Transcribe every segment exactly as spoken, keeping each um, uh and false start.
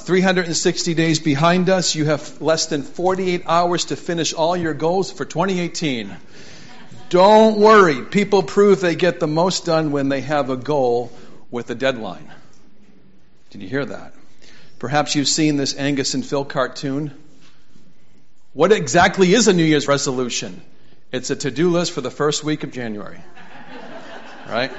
three hundred sixty days behind us. You have less than forty-eight hours to finish all your goals for twenty eighteen. Don't worry. People prove they get the most done when they have a goal with a deadline. Did you hear that? Perhaps you've seen this Angus and Phil cartoon. What exactly is a New Year's resolution? It's a to-do list for the first week of January. Right?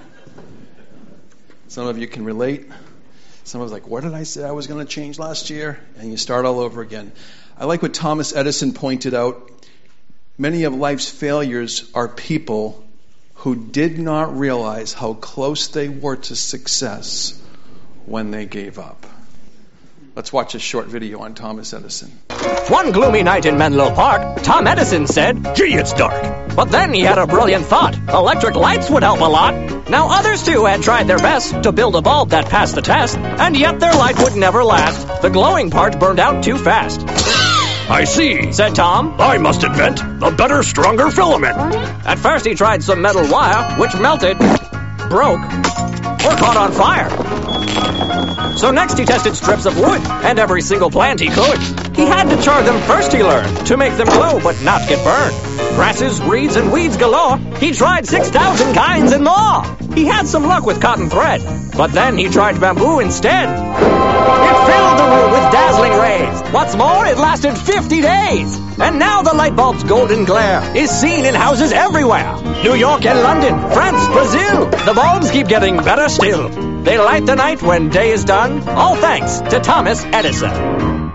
Some of you can relate. Some of us like, what did I say I was going to change last year? And you start all over again. I like what Thomas Edison pointed out. Many of life's failures are people who did not realize how close they were to success when they gave up. Let's watch a short video on Thomas Edison. One gloomy night in Menlo Park, Tom Edison said, "Gee, it's dark." But then he had a brilliant thought. Electric lights would help a lot. Now others too had tried their best to build a bulb that passed the test, and yet their light would never last. The glowing part burned out too fast. "I see," said Tom. "I must invent a better, stronger filament." At first he tried some metal wire, which melted, broke, or caught on fire. So next he tested strips of wood, and every single plant he could. He had to char them first, he learned, to make them glow but not get burned. Grasses, reeds, and weeds galore. He tried six thousand kinds and more. He had some luck with cotton thread, but then he tried bamboo instead. It filled the room with dazzling rays. What's more, it lasted fifty days. And now the light bulb's golden glare is seen in houses everywhere. New York and London, France, Brazil. The bulbs keep getting better still. They light the night when day is done, all thanks to Thomas Edison.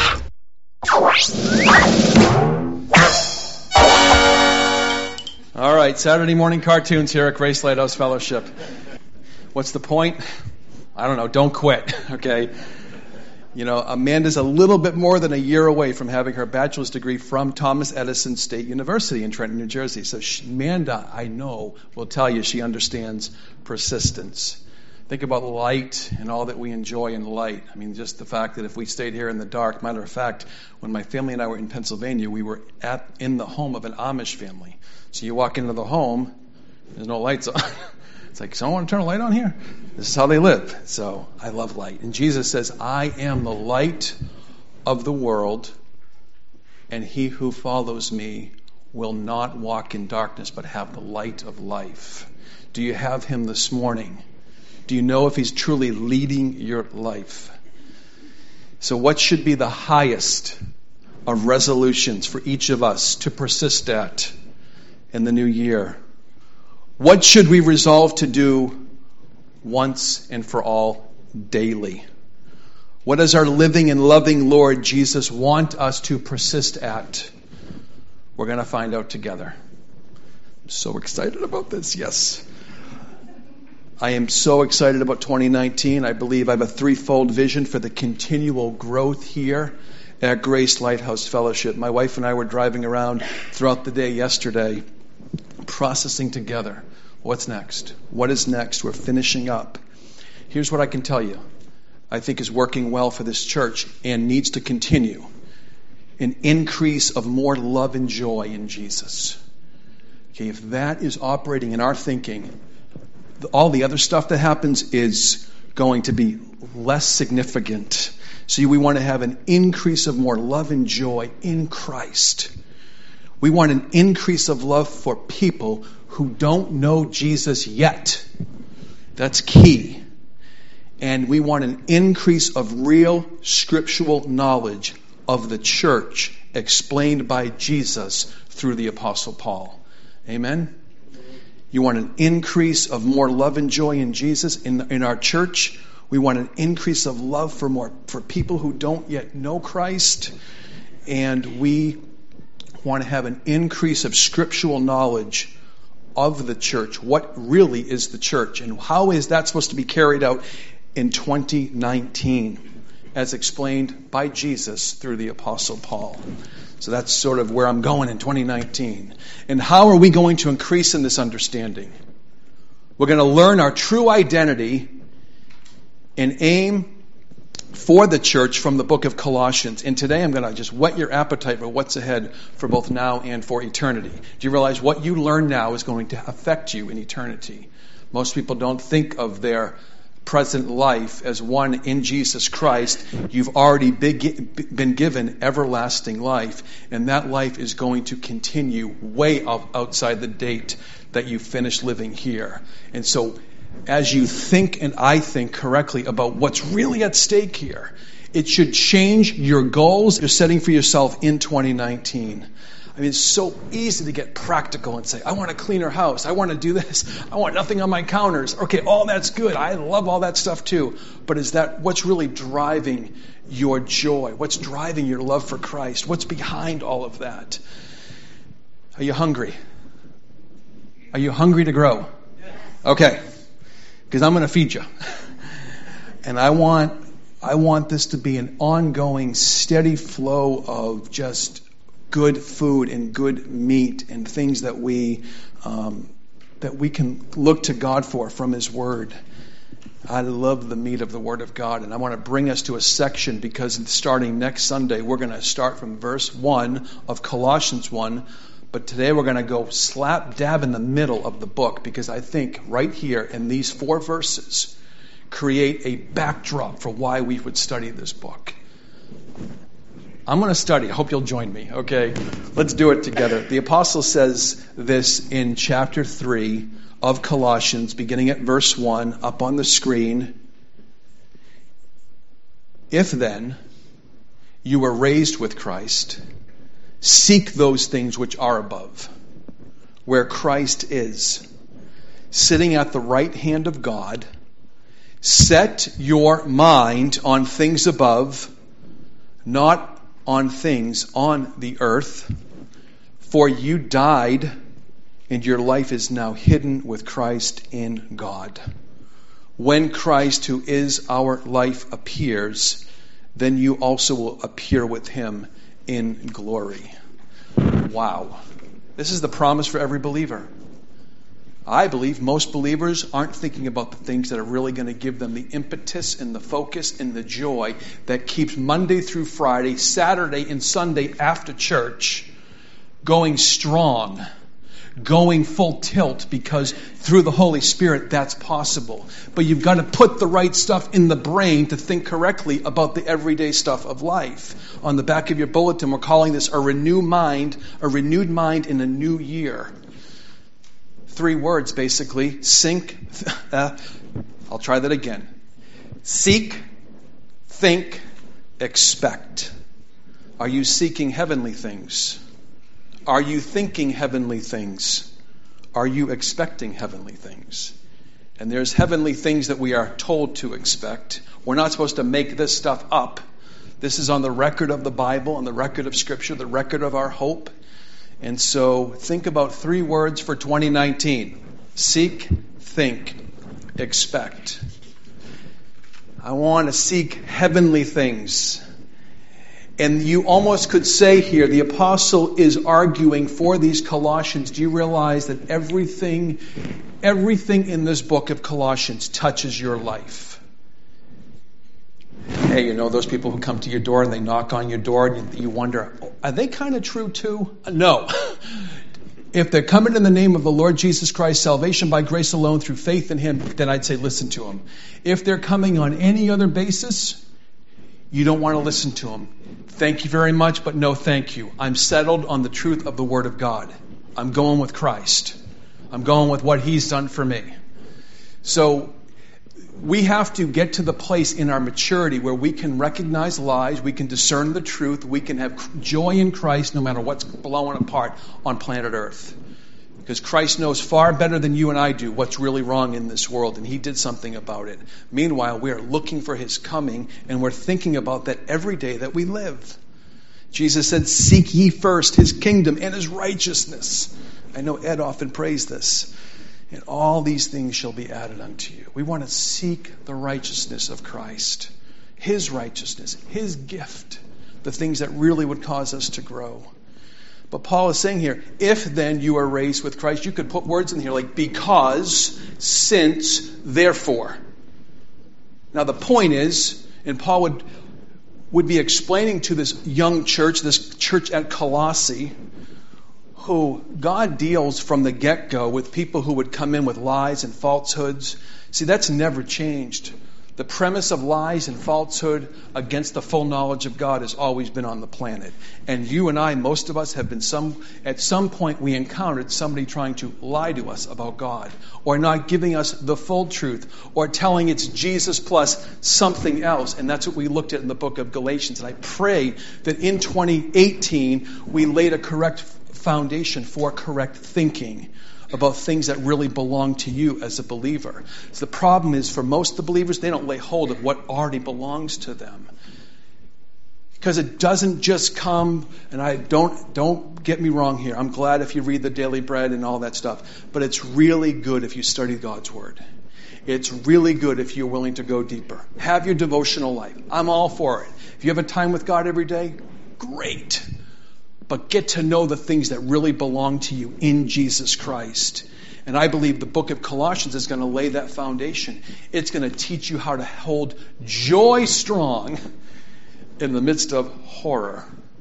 All right, Saturday morning cartoons here at Grace Lighthouse Fellowship. What's the point? I don't know, don't quit, okay? You know, Amanda's a little bit more than a year away from having her bachelor's degree from Thomas Edison State University in Trenton, New Jersey. So she, Amanda, I know, will tell you she understands persistence. Think about light and all that we enjoy in light. I mean, just the fact that if we stayed here in the dark, matter of fact, when my family and I were in Pennsylvania, we were at in the home of an Amish family. So you walk into the home, there's no lights on. It's like, someone want to turn a light on here? This is how they live. So I love light. And Jesus says, I am the light of the world, and he who follows me will not walk in darkness, but have the light of life. Do you have him this morning? Do you know if he's truly leading your life? So what should be the highest of resolutions for each of us to persist at in the new year? What should we resolve to do once and for all daily? What does our living and loving Lord Jesus want us to persist at? We're going to find out together. I'm so excited about this, yes. I am so excited about twenty nineteen. I believe I have a threefold vision for the continual growth here at Grace Lighthouse Fellowship. My wife and I were driving around throughout the day yesterday, processing together. What's next? What is next? We're finishing up. Here's what I can tell you. I think is working well for this church and needs to continue. An increase of more love and joy in Jesus. Okay, if that is operating in our thinking, all the other stuff that happens is going to be less significant. So we want to have an increase of more love and joy in Christ. We want an increase of love for people who don't know Jesus yet. That's key. And we want an increase of real scriptural knowledge of the church explained by Jesus through the Apostle Paul. Amen? You want an increase of more love and joy in Jesus in, in our church. We want an increase of love for more for people who don't yet know Christ. And we want to have an increase of scriptural knowledge of the church. What really is the church? And how is that supposed to be carried out in twenty nineteen? As explained by Jesus through the Apostle Paul. So that's sort of where I'm going in twenty nineteen. And how are we going to increase in this understanding? We're going to learn our true identity and aim for the church from the book of Colossians. And today I'm going to just whet your appetite for what's ahead for both now and for eternity. Do you realize what you learn now is going to affect you in eternity? Most people don't think of their present life as one in Jesus Christ, you've already been given everlasting life, and that life is going to continue way outside the date that you finish living here. And so as you think and I think correctly about what's really at stake here, it should change your goals you're setting for yourself in twenty nineteen. I mean, it's so easy to get practical and say, I want a cleaner house. I want to do this. I want nothing on my counters. Okay, all that's good. I love all that stuff too. But is that what's really driving your joy? What's driving your love for Christ? What's behind all of that? Are you hungry? Are you hungry to grow? Okay, because I'm going to feed you. And I want, I want this to be an ongoing, steady flow of just good food and good meat and things that we um, that we can look to God for from His Word. I love the meat of the Word of God, and I want to bring us to a section because starting next Sunday we're going to start from verse one of Colossians one, but today we're going to go slap dab in the middle of the book because I think right here in these four verses create a backdrop for why we would study this book. I'm going to study. I hope you'll join me, okay? Let's do it together. The apostle says this in chapter three of Colossians, beginning at verse one, up on the screen. If then you were raised with Christ, seek those things which are above, where Christ is, sitting at the right hand of God. Set your mind on things above, not on things on the earth, for you died, and your life is now hidden with Christ in God. When Christ, who is our life, appears, then you also will appear with Him in glory. Wow. This is the promise for every believer. I believe most believers aren't thinking about the things that are really going to give them the impetus and the focus and the joy that keeps Monday through Friday, Saturday and Sunday after church going strong, going full tilt, because through the Holy Spirit that's possible. But you've got to put the right stuff in the brain to think correctly about the everyday stuff of life. On the back of your bulletin, we're calling this a renewed mind, a renewed mind in a new year. Three words, basically. Sink. Uh, I'll try that again. Seek, think, expect. Are you seeking heavenly things? Are you thinking heavenly things? Are you expecting heavenly things? And there's heavenly things that we are told to expect. We're not supposed to make this stuff up. This is on the record of the Bible, on the record of Scripture, the record of our hope. And so think about three words for twenty nineteen. Seek, think, expect. I want to seek heavenly things. And you almost could say here, the apostle is arguing for these Colossians. Do you realize that everything, everything in this book of Colossians touches your life? Hey, you know those people who come to your door and they knock on your door and you, you wonder, are they kind of true too? No. If they're coming in the name of the Lord Jesus Christ, salvation by grace alone through faith in Him, then I'd say listen to them. If they're coming on any other basis, you don't want to listen to them. Thank you very much, but no thank you. I'm settled on the truth of the Word of God. I'm going with Christ. I'm going with what He's done for me. So we have to get to the place in our maturity where we can recognize lies, we can discern the truth, we can have joy in Christ no matter what's blowing apart on planet Earth. Because Christ knows far better than you and I do what's really wrong in this world, and He did something about it. Meanwhile, we are looking for His coming, and we're thinking about that every day that we live. Jesus said, seek ye first His kingdom and His righteousness. I know Ed often prays this. And all these things shall be added unto you. We want to seek the righteousness of Christ. His righteousness, His gift. The things that really would cause us to grow. But Paul is saying here, if then you are raised with Christ, you could put words in here like because, since, therefore. Now the point is, and Paul would, would be explaining to this young church, this church at Colossae, who God deals from the get-go with people who would come in with lies and falsehoods. See, that's never changed. The premise of lies and falsehood against the full knowledge of God has always been on the planet. And you and I, most of us, have been some, at some point we encountered somebody trying to lie to us about God, or not giving us the full truth, or telling it's Jesus plus something else. And that's what we looked at in the book of Galatians. And I pray that in twenty eighteen we laid a correct foundation for correct thinking about things that really belong to you as a believer. So the problem is, for most of the believers, they don't lay hold of what already belongs to them. Because it doesn't just come, and I don't don't get me wrong here. I'm glad if you read the Daily Bread and all that stuff. But it's really good if you study God's Word. It's really good if you're willing to go deeper. Have your devotional life. I'm all for it. If you have a time with God every day, great. But get to know the things that really belong to you in Jesus Christ. And I believe the book of Colossians is going to lay that foundation. It's going to teach you how to hold joy strong in the midst of horror.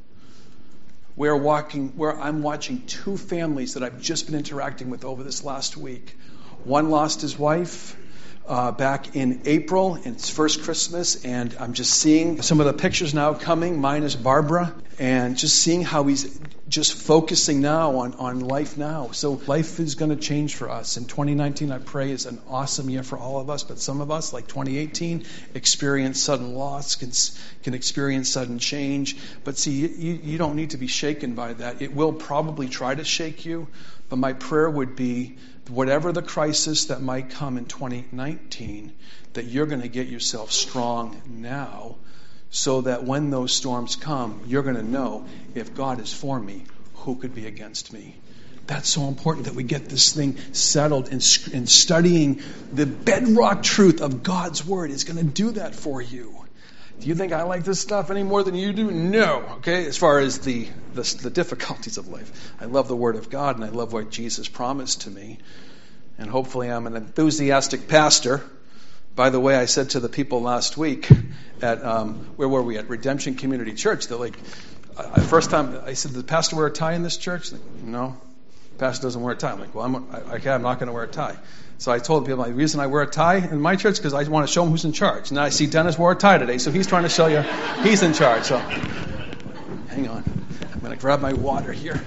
We're walking, where I'm watching two families that I've just been interacting with over this last week. One lost his wife uh, back in April, and it's first Christmas, and I'm just seeing some of the pictures now coming. Mine is Barbara, and just seeing how he's just focusing now on, on life now. So life is going to change for us. And twenty nineteen, I pray, is an awesome year for all of us. But some of us, like twenty eighteen, experience sudden loss, can, can experience sudden change. But see, you, you don't need to be shaken by that. It will probably try to shake you. But my prayer would be, whatever the crisis that might come in twenty nineteen, that you're going to get yourself strong now, so that when those storms come, you're going to know, if God is for me, who could be against me? That's so important that we get this thing settled, and, and studying the bedrock truth of God's Word is going to do that for you. Do you think I like this stuff any more than you do? No. Okay, as far as the, the, the difficulties of life. I love the Word of God, and I love what Jesus promised to me. And hopefully I'm an enthusiastic pastor. By the way, I said to the people last week at, um, where were we, at Redemption Community Church, they're like, uh, first time, I said, does the pastor wear a tie in this church? Like, no, the pastor doesn't wear a tie. I'm like, well, I'm, I, okay, I'm not going to wear a tie. So I told people, the reason I wear a tie in my church is because I want to show them who's in charge. Now I see Dennis wore a tie today, so he's trying to show you he's in charge. So hang on. I'm going to grab my water here.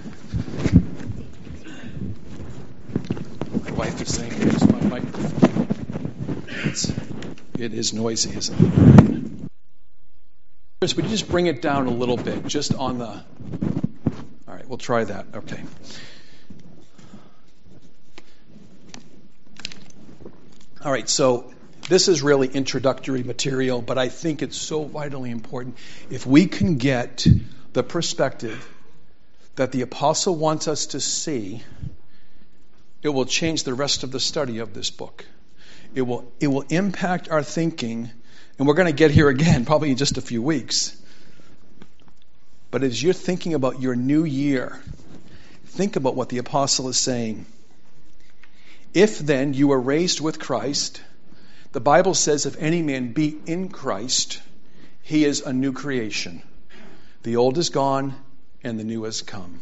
My wife is saying, here's my microphone. It's, it is noisy, isn't it? Chris, would you just bring it down a little bit, just on the... All right, we'll try that. Okay. All right, so this is really introductory material, but I think it's so vitally important. If we can get the perspective that the apostle wants us to see, it will change the rest of the study of this book. It will it will impact our thinking, and we're going to get here again probably in just a few weeks. But as you're thinking about your new year, think about what the apostle is saying. If then you were raised with Christ, the Bible says, if any man be in Christ, he is a new creation. The old is gone and the new has come.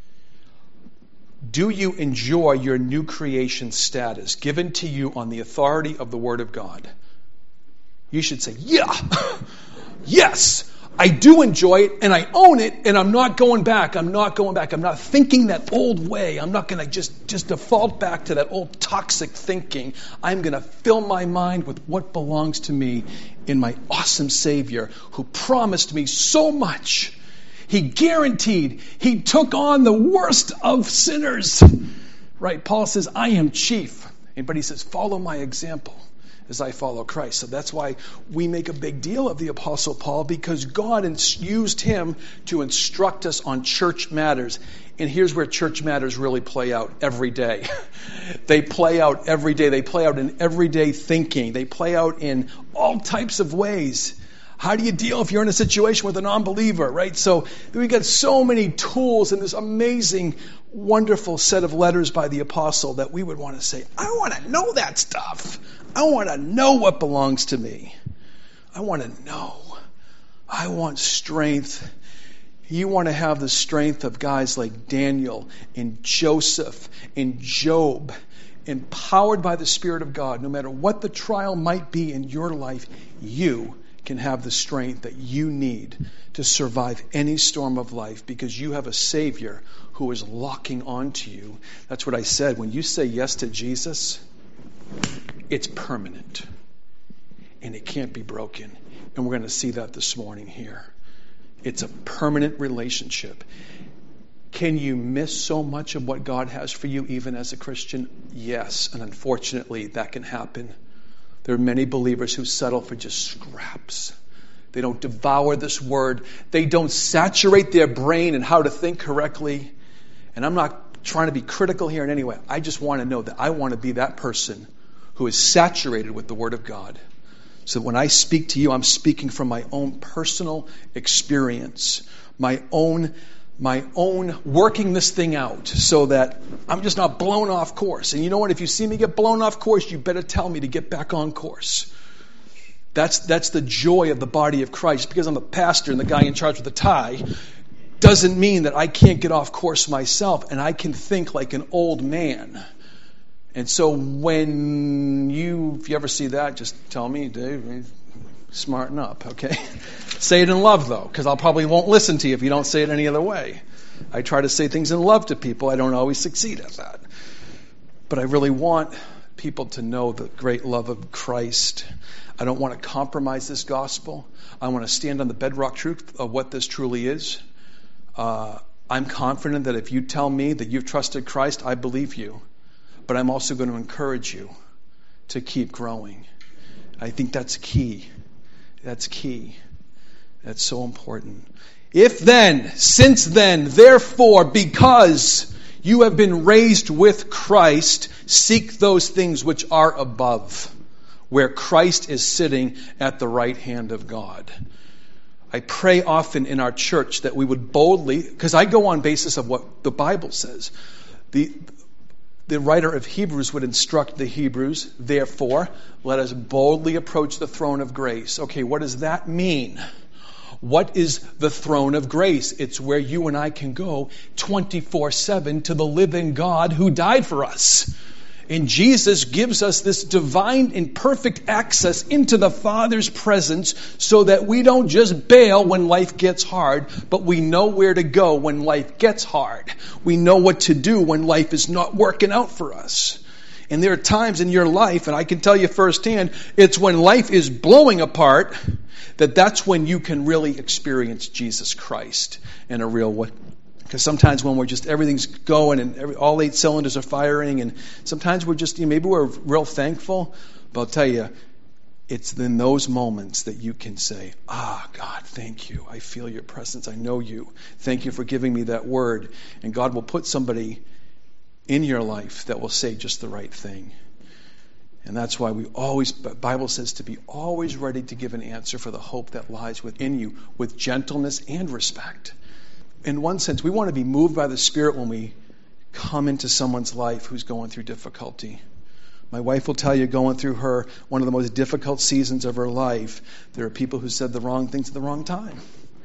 Do you enjoy your new creation status given to you on the authority of the Word of God? You should say, yeah, yes, I do enjoy it and I own it, and I'm not going back. I'm not going back. I'm not thinking that old way. I'm not going to just, just default back to that old toxic thinking. I'm going to fill my mind with what belongs to me in my awesome Savior who promised me so much. He guaranteed. He took on the worst of sinners. Right? Paul says, I am chief. But he says, follow my example as I follow Christ. So that's why we make a big deal of the Apostle Paul, because God used him to instruct us on church matters. And here's where church matters really play out every day. They play out every day. They play out in everyday thinking. They play out in all types of ways. How do you deal if you're in a situation with a non-believer, right? So we got so many tools in this amazing, wonderful set of letters by the apostle that we would want to say, I want to know that stuff. I want to know what belongs to me. I want to know. I want strength. You want to have the strength of guys like Daniel and Joseph and Job empowered by the Spirit of God, no matter what the trial might be in your life, you can have the strength that you need to survive any storm of life because you have a Savior who is locking onto you. That's what I said. When you say yes to Jesus, it's permanent and it can't be broken. And we're going to see that this morning here. It's a permanent relationship. Can you miss so much of what God has for you even as a Christian? Yes, and unfortunately that can happen. There are many believers who settle for just scraps. They don't devour this word. They don't saturate their brain in how to think correctly. And I'm not trying to be critical here in any way. I just want to know that I want to be that person who is saturated with the Word of God. So when I speak to you, I'm speaking from my own personal experience, my own my own working this thing out so that I'm just not blown off course. And you know what? If you see me get blown off course, you better tell me to get back on course. That's that's the joy of the body of Christ. Because I'm a pastor and the guy in charge with the tie doesn't mean that I can't get off course myself and I can think like an old man. And so when you, if you ever see that, just tell me, Dave, smarten up, okay? Say it in love, though, because I'll probably won't listen to you if you don't say it any other way. I try to say things in love to people. I don't always succeed at that. But I really want people to know the great love of Christ. I don't want to compromise this gospel. I want to stand on the bedrock truth of what this truly is. Uh, I'm confident that if you tell me that you've trusted Christ, I believe you. But I'm also going to encourage you to keep growing. I think that's key. That's key. That's so important. If then, since then, therefore, because you have been raised with Christ, seek those things which are above, where Christ is sitting at the right hand of God. I pray often in our church that we would boldly, because I go on basis of what the Bible says. The The writer of Hebrews would instruct the Hebrews, therefore, let us boldly approach the throne of grace. Okay, what does that mean? What is the throne of grace? It's where you and I can go twenty-four seven to the living God who died for us. And Jesus gives us this divine and perfect access into the Father's presence so that we don't just bail when life gets hard, but we know where to go when life gets hard. We know what to do when life is not working out for us. And there are times in your life, and I can tell you firsthand, it's when life is blowing apart that that's when you can really experience Jesus Christ in a real way. Because sometimes when we're just, everything's going and every, all eight cylinders are firing, and sometimes we're just, you know, maybe we're real thankful, but I'll tell you, it's in those moments that you can say, ah, God, thank you. I feel your presence. I know you. Thank you for giving me that word. And God will put somebody in your life that will say just the right thing. And that's why we always, the Bible says to be always ready to give an answer for the hope that lies within you with gentleness and respect. In one sense, we want to be moved by the Spirit when we come into someone's life who's going through difficulty. My wife will tell you, going through her, one of the most difficult seasons of her life, there are people who said the wrong things at the wrong time.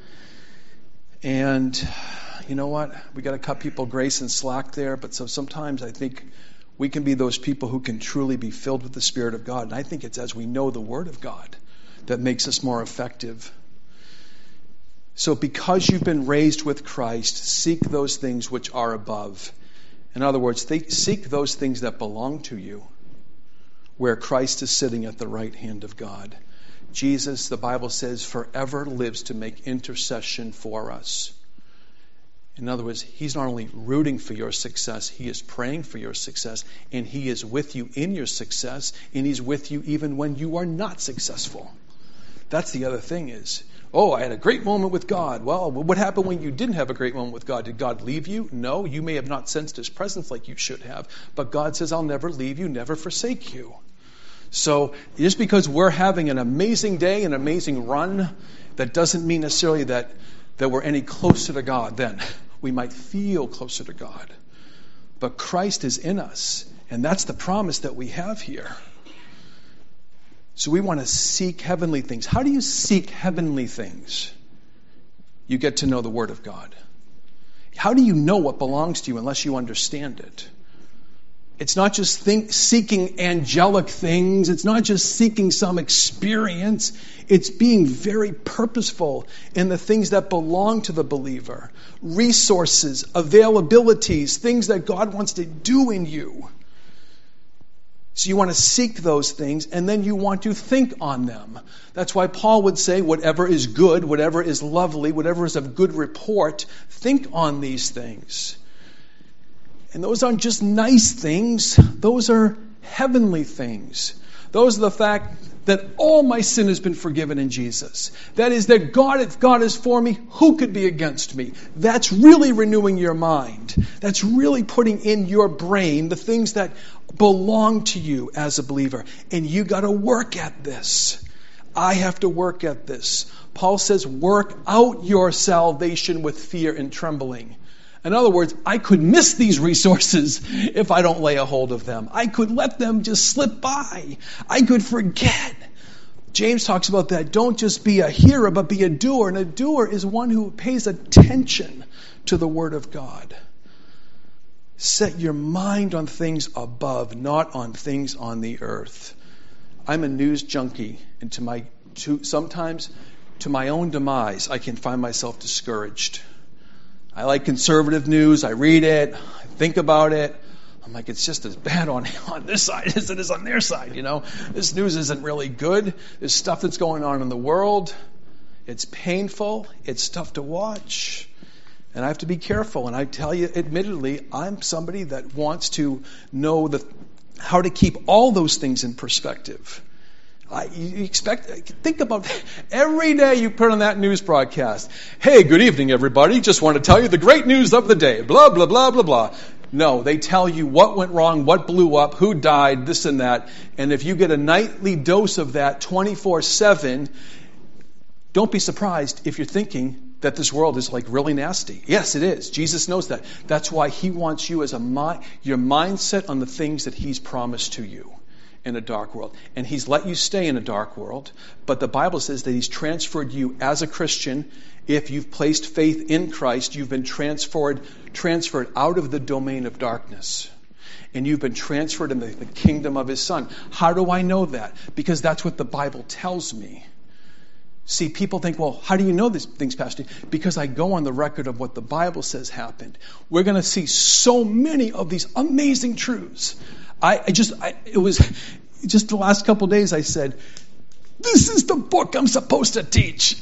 And you know what? We got to cut people grace and slack there. But so sometimes I think we can be those people who can truly be filled with the Spirit of God. And I think it's as we know the Word of God that makes us more effective. So because you've been raised with Christ, seek those things which are above. In other words, they, seek those things that belong to you, where Christ is sitting at the right hand of God. Jesus, the Bible says, forever lives to make intercession for us. In other words, he's not only rooting for your success, he is praying for your success, and he is with you in your success, and he's with you even when you are not successful. That's the other thing is, oh, I had a great moment with God. Well, what happened when you didn't have a great moment with God? Did God leave you? No, you may have not sensed his presence like you should have. But God says, I'll never leave you, never forsake you. So just because we're having an amazing day, an amazing run, that doesn't mean necessarily that, that we're any closer to God then. We might feel closer to God. But Christ is in us. And that's the promise that we have here. So we want to seek heavenly things. How do you seek heavenly things? You get to know the Word of God. How do you know what belongs to you unless you understand it? It's not just think, seeking angelic things. It's not just seeking some experience. It's being very purposeful in the things that belong to the believer. Resources, availabilities, things that God wants to do in you. So you want to seek those things, and then you want to think on them. That's why Paul would say, whatever is good, whatever is lovely, whatever is of good report, think on these things. And those aren't just nice things. Those are heavenly things. Those are the fact that all my sin has been forgiven in Jesus. That is that God, if God is for me, who could be against me? That's really renewing your mind. That's really putting in your brain the things that belong to you as a believer. And you got to work at this. I have to work at this. Paul says, work out your salvation with fear and trembling. In other words, I could miss these resources if I don't lay a hold of them. I could let them just slip by. I could forget. James talks about that. Don't just be a hearer, but be a doer. And a doer is one who pays attention to the Word of God. Set your mind on things above, not on things on the earth. I'm a news junkie, and to my to, sometimes to my own demise, I can find myself discouraged. I like conservative news. I read it. I think about it. I'm like, it's just as bad on, on this side as it is on their side, you know. This news isn't really good. There's stuff that's going on in the world. It's painful. It's tough to watch. And I have to be careful. And I tell you, admittedly, I'm somebody that wants to know the, how to keep all those things in perspective. I, you expect, think about every day you put on that news broadcast. Hey, good evening, everybody. Just want to tell you the great news of the day. Blah, blah, blah, blah, blah. No, they tell you what went wrong, what blew up, who died, this and that. And if you get a nightly dose of that twenty-four seven, don't be surprised if you're thinking that this world is like really nasty. Yes, it is. Jesus knows that. That's why he wants you as a mind, your mindset on the things that he's promised to you in a dark world. And he's let you stay in a dark world, but the Bible says that he's transferred you as a Christian. If you've placed faith in Christ, you've been transferred transferred out of the domain of darkness. And you've been transferred into the kingdom of his Son. How do I know that? Because that's what the Bible tells me. See, people think, well, how do you know these things, Pastor? Because I go on the record of what the Bible says happened. We're going to see so many of these amazing truths. I, I just, I, it was just the last couple of days I said, this is the book I'm supposed to teach.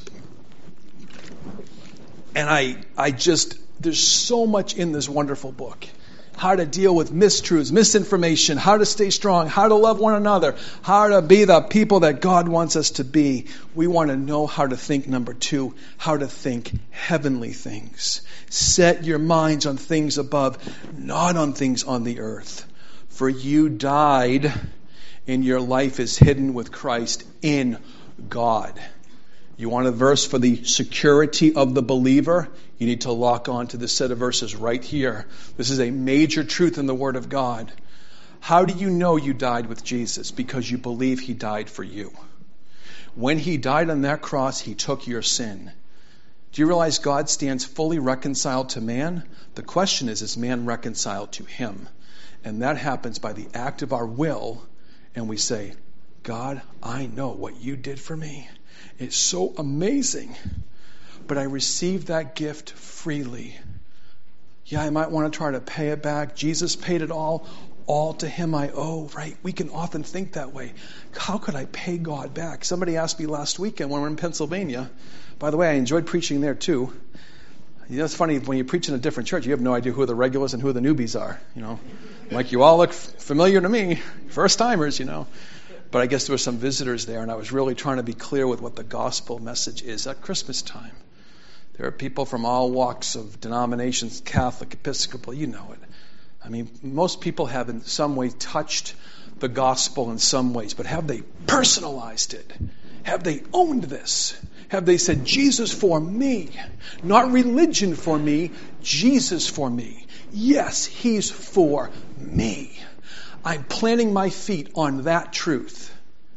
And I, I just, there's so much in this wonderful book. How to deal with mistruths, misinformation, how to stay strong, how to love one another, how to be the people that God wants us to be. We want to know how to think, number two, how to think heavenly things. Set your minds on things above, not on things on the earth. For you died, and your life is hidden with Christ in God. You want a verse for the security of the believer? You need to lock on to this set of verses right here. This is a major truth in the Word of God. How do you know you died with Jesus? Because you believe he died for you. When he died on that cross, he took your sin. Do you realize God stands fully reconciled to man? The question is, is man reconciled to him? And that happens by the act of our will, and we say, God, I know what you did for me. It's so amazing. But I received that gift freely. Yeah, I might want to try to pay it back. Jesus paid it all. All to him I owe, right? We can often think that way. How could I pay God back? Somebody asked me last weekend when we were in Pennsylvania. By the way, I enjoyed preaching there too. You know, it's funny, when you preach in a different church, you have no idea who the regulars and who the newbies are. You know, like you all look familiar to me, first timers, you know. But I guess there were some visitors there, and I was really trying to be clear with what the gospel message is at Christmas time. There are people from all walks of denominations, Catholic, Episcopal, you know it. I mean, most people have in some way touched the gospel in some ways, but have they personalized it? Have they owned this? Have they said, Jesus for me? Not religion for me, Jesus for me. Yes, he's for me. I'm planting my feet on that truth.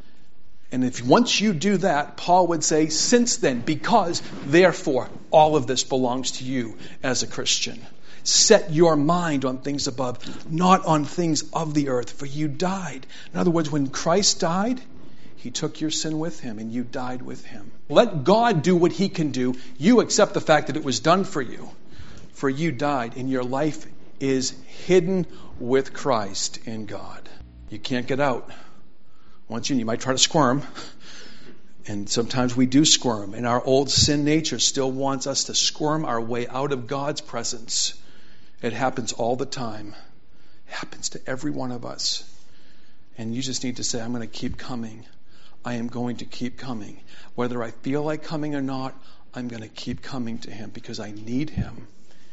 And if once you do that, Paul would say, since then, because, therefore, all of this belongs to you as a Christian. Set your mind on things above, not on things of the earth, for you died. In other words, when Christ died, he took your sin with him, and you died with him. Let God do what he can do. You accept the fact that it was done for you. For you died, and your life is hidden with Christ in God. You can't get out. Once you, you might try to squirm, and sometimes we do squirm, and our old sin nature still wants us to squirm our way out of God's presence. It happens all the time. It happens to every one of us. And you just need to say, I'm going to keep coming. I am going to keep coming. Whether I feel like coming or not, I'm going to keep coming to him because I need him.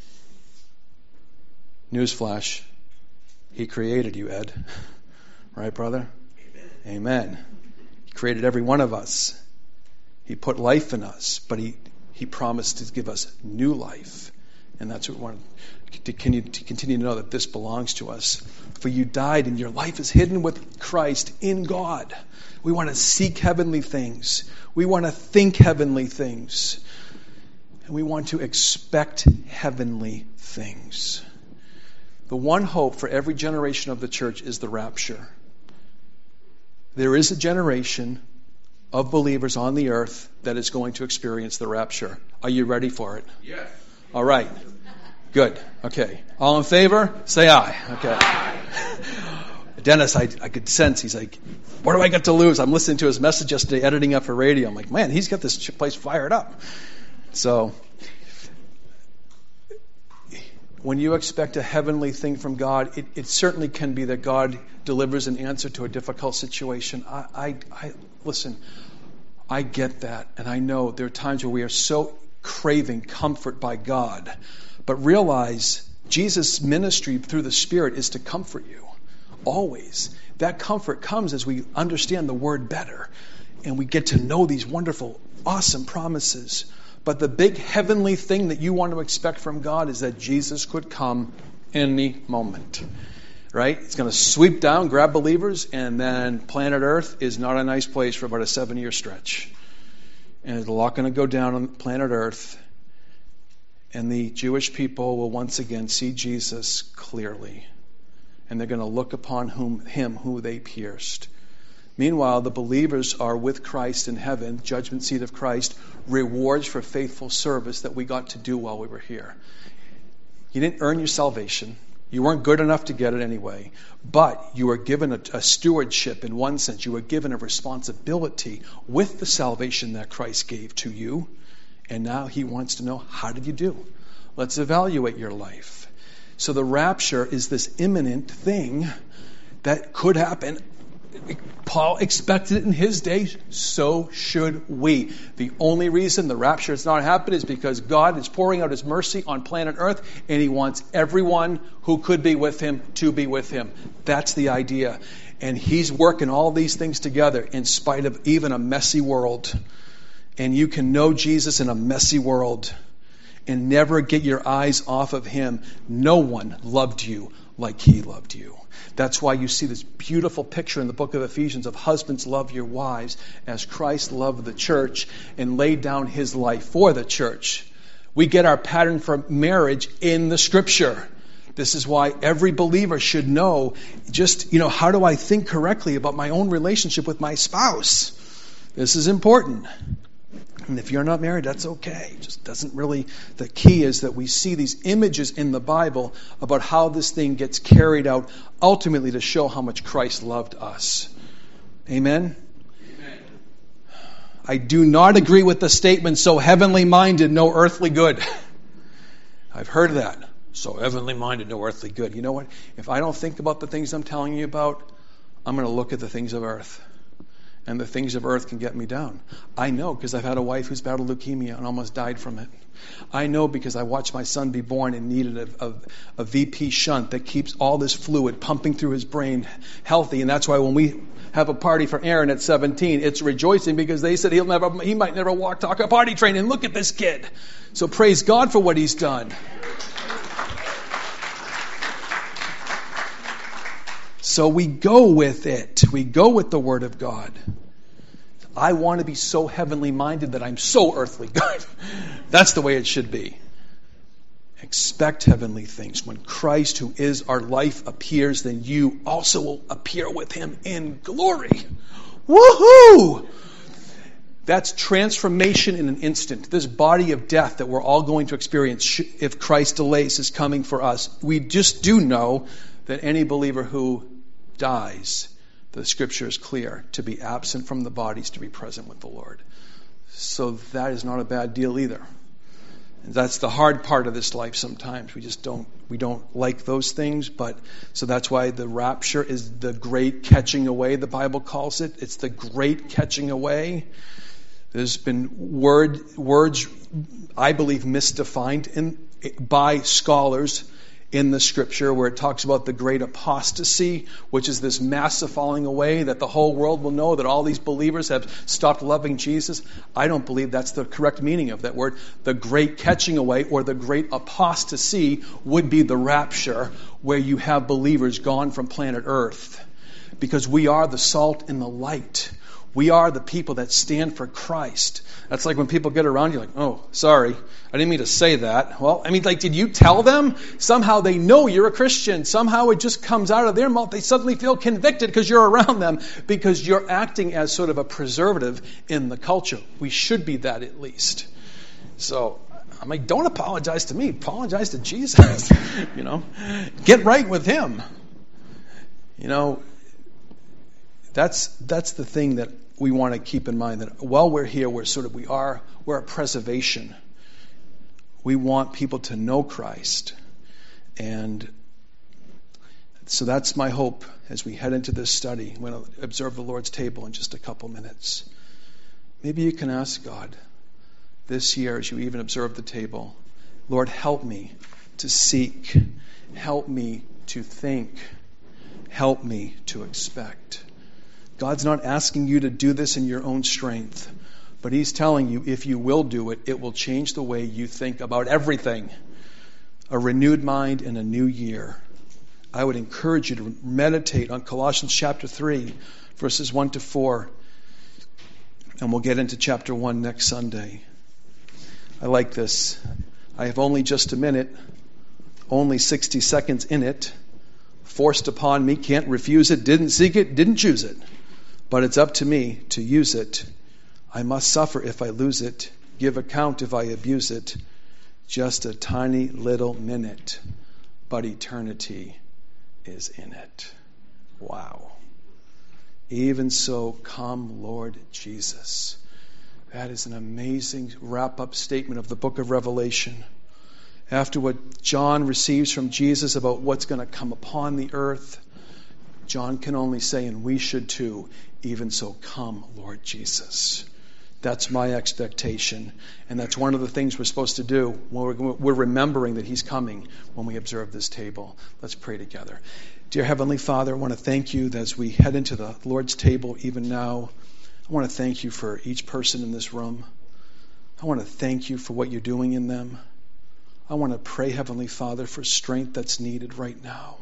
Newsflash. He created you, Ed. Right, brother? Amen. Amen. He created every one of us. He put life in us, but he, he promised to give us new life. And that's what we want to continue, to continue to know, that this belongs to us. For you died, and your life is hidden with Christ in God. We want to seek heavenly things. We want to think heavenly things. And we want to expect heavenly things. The one hope for every generation of the church is the rapture. There is a generation of believers on the earth that is going to experience the rapture. Are you ready for it? Yes. All right. Good. Okay. All in favor? Say aye. Okay. Aye. Dennis, I, I could sense, he's like, what do I got to lose? I'm listening to his message yesterday, editing up for radio. I'm like, man, he's got this place fired up. So, when you expect a heavenly thing from God, it, it certainly can be that God delivers an answer to a difficult situation. I, I, I listen, I get that, and I know there are times where we are so craving comfort by God, but realize Jesus' ministry through the Spirit is to comfort you, always. That comfort comes as we understand the Word better, and we get to know these wonderful, awesome promises. But the big heavenly thing that you want to expect from God is that Jesus could come any moment. Right? It's going to sweep down, grab believers, and then planet Earth is not a nice place for about a seven-year stretch. And there's a lot going to go down on planet Earth. And the Jewish people will once again see Jesus clearly. And they're going to look upon whom, him who they pierced. Meanwhile, the believers are with Christ in heaven, judgment seat of Christ, rewards for faithful service that we got to do while we were here. You didn't earn your salvation. You weren't good enough to get it anyway. But you were given a, a stewardship in one sense. You were given a responsibility with the salvation that Christ gave to you. And now he wants to know, how did you do? Let's evaluate your life. So the rapture is this imminent thing that could happen. Paul expected it in his day, so should we. The only reason the rapture has not happened is because God is pouring out his mercy on planet Earth, and he wants everyone who could be with him to be with him. That's the idea. And he's working all these things together in spite of even a messy world. And you can know Jesus in a messy world and never get your eyes off of him. No one loved you like he loved you. That's why you see this beautiful picture in the book of Ephesians of husbands love your wives as Christ loved the church and laid down his life for the church. We get our pattern for marriage in the scripture. This is why every believer should know just, you know, how do I think correctly about my own relationship with my spouse? This is important. And if you're not married, that's okay. It just doesn't really, the key is that we see these images in the Bible about how this thing gets carried out ultimately to show how much Christ loved us. Amen? Amen. I do not agree with the statement, so heavenly minded, no earthly good. I've heard that. So heavenly minded, no earthly good. You know what? If I don't think about the things I'm telling you about, I'm going to look at the things of earth. And the things of earth can get me down. I know because I've had a wife who's battled leukemia and almost died from it. I know because I watched my son be born and needed a, a, a V P shunt that keeps all this fluid pumping through his brain healthy. And that's why when we have a party for Aaron at seventeen, it's rejoicing because they said he'll never, he might never walk, talk, a potty train. And look at this kid. So praise God for what he's done. So we go with it. We go with the Word of God. I want to be so heavenly minded that I'm so earthly good. That's the way it should be. Expect heavenly things. When Christ, who is our life, appears, then you also will appear with him in glory. Woohoo! That's transformation in an instant. This body of death that we're all going to experience if Christ delays is coming for us. We just do know that any believer who dies, the scripture is clear, to be absent from the body is to be present with the Lord. So that is not a bad deal either. And that's the hard part of this life sometimes. We just don't, we don't like those things, but so that's why the rapture is the great catching away, the Bible calls it. It's the great catching away. There's been word, words, I believe, misdefined in, by scholars in the scripture where it talks about the great apostasy, which is this massive falling away that the whole world will know that all these believers have stopped loving Jesus. I don't believe that's the correct meaning of that word. The great catching away or the great apostasy would be the rapture, where you have believers gone from planet Earth. Because we are the salt and the light. We are the people that stand for Christ. That's like when people get around you like, oh, sorry, I didn't mean to say that. Well, I mean, like, did you tell them? Somehow they know you're a Christian. Somehow it just comes out of their mouth. They suddenly feel convicted because you're around them, because you're acting as sort of a preservative in the culture. We should be that at least. So I'm like, don't apologize to me. Apologize to Jesus. You know, get right with him. You know, That's that's the thing that we want to keep in mind, that while we're here, we're sort of we are we're a preservation. We want people to know Christ, and so that's my hope as we head into this study. We're going to observe the Lord's table in just a couple minutes. Maybe you can ask God this year, as you even observe the table, Lord, help me to seek, help me to think, help me to expect. God's not asking you to do this in your own strength, but he's telling you if you will do it, it will change the way you think about everything. A renewed mind in a new year. I would encourage you to meditate on Colossians chapter three, verses one to four, and we'll get into chapter one next Sunday. I like this. I have only just a minute, only sixty seconds in it, forced upon me, can't refuse it, didn't seek it, didn't choose it. But it's up to me to use it. I must suffer if I lose it, give account if I abuse it. Just a tiny little minute, but eternity is in it. Wow. Even so, come, Lord Jesus. That is an amazing wrap-up statement of the book of Revelation. After what John receives from Jesus about what's going to come upon the earth, John can only say, and we should too, even so, come, Lord Jesus. That's my expectation. And that's one of the things we're supposed to do when we're, we're remembering that he's coming when we observe this table. Let's pray together. Dear Heavenly Father, I want to thank you that as we head into the Lord's table even now, I want to thank you for each person in this room. I want to thank you for what you're doing in them. I want to pray, Heavenly Father, for strength that's needed right now.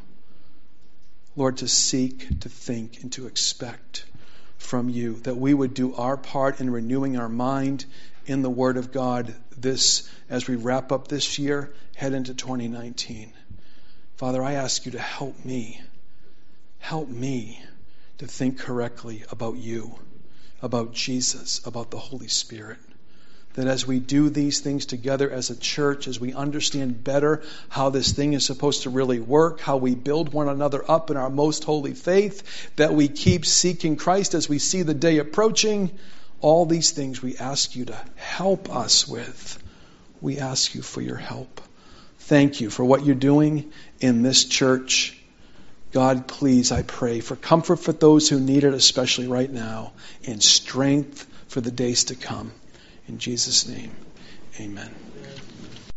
Lord, to seek, to think, and to expect from you, that we would do our part in renewing our mind in the Word of God this as we wrap up this year, head into twenty nineteen. Father, I ask you to help me, help me to think correctly about you, about Jesus, about the Holy Spirit. That as we do these things together as a church, as we understand better how this thing is supposed to really work, how we build one another up in our most holy faith, that we keep seeking Christ as we see the day approaching, all these things we ask you to help us with. We ask you for your help. Thank you for what you're doing in this church. God, please, I pray for comfort for those who need it, especially right now, and strength for the days to come. In Jesus' name, amen.